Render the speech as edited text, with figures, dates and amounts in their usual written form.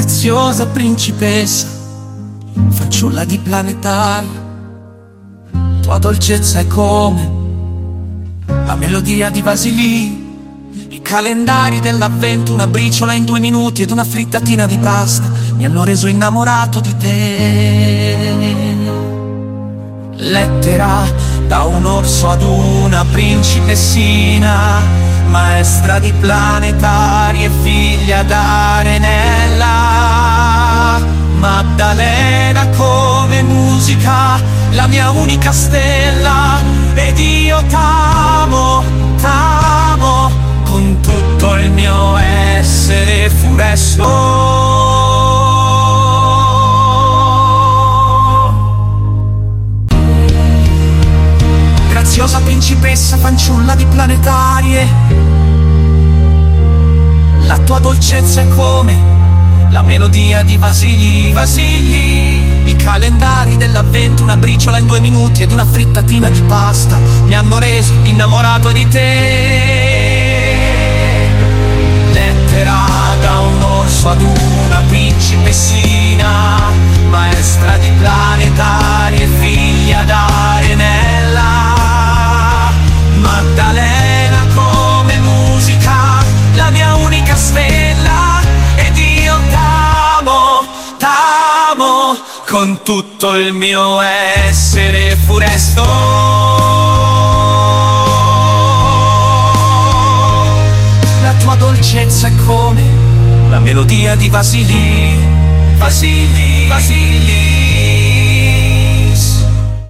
Graziosa principessa, fanciulla di planetaria, tua dolcezza è come la melodia di Vasilì. I calendari dell'avvento, una briciola in 2 minuti ed una frittatina di pasta mi hanno reso innamorato di te. Lettera da un orso ad una principessina, maestra di planetari e figlia d'Arenella. Maddalena come musica, la mia unica stella, ed io t'amo, t'amo con tutto il mio essere furesto. Graziosa principessa, fanciulla di planetarie, la tua dolcezza è come la melodia di Vasilì, Vasilì. I calendari dell'avvento, una briciola in 2 minuti ed una frittatina di pasta mi hanno reso innamorato di te. Lettera da un orso ad una principessina, maestra di planetari e figlia d'Arenella. Maddalena come musica, la mia unica stella, ed io t'amo, t'amo con tutto il mio essere furesto. La tua dolcezza è come la melodia di Vasilì, Vasilì, Vasilì.